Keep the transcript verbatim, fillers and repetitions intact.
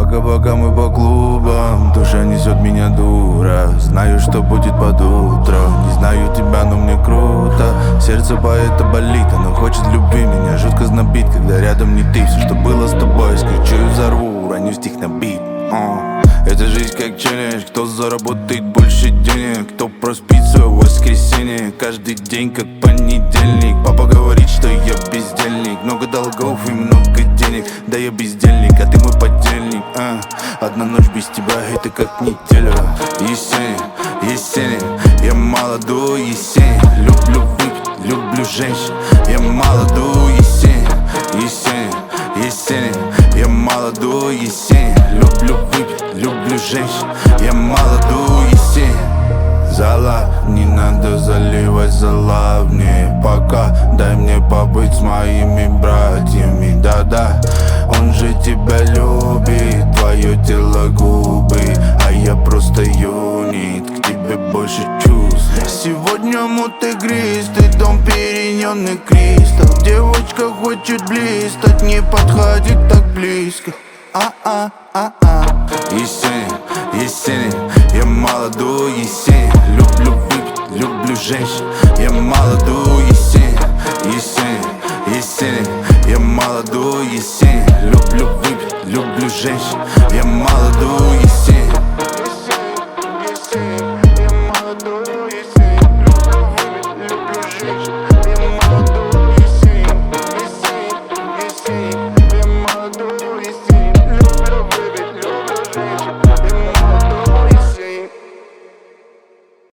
Пока-пока мы по клубам, душа несет меня дура. Знаю, что будет под утро, не знаю тебя, но мне круто. Сердце поэта болит, оно хочет любви. Меня жутко знобит, когда рядом не ты. Все, что было с тобой, скричу и взорву, раню стих на бит. uh. Эта жизнь как челлендж, кто заработает больше денег, кто проспит свое воскресенье. Каждый день как понедельник. Папа говорит, что я бездельник, много долгов и много денег. Да я бездельник, а ты мой подельник. а. Одна ночь без тебя, это как неделя. Есенин, Есенин, я молодой Есенин. Люблю выпить, люблю женщин, я молодой Есенин. Есенин, Есенин, я молодой Есенин. Люблю выпить, люблю женщин, я молодой Есенин. Зала, не надо заливать зала мне пока. Дай мне побыть с моими братьями, да-да. Он же тебя любит, твое тело губы, а я просто юнит, к тебе больше чувств. Сегодня мут игристый, дом перенённый кристалл. Девочка хочет блистать, не подходит так близко. А-а-а-а. Есенин, Есенин, я молодой Есенин. Люблю выпить, люблю женщин, я молодой Есенин. Есенин, Есенин, я молодой Есенин. Люблю выпить, люблю женщин, я молодой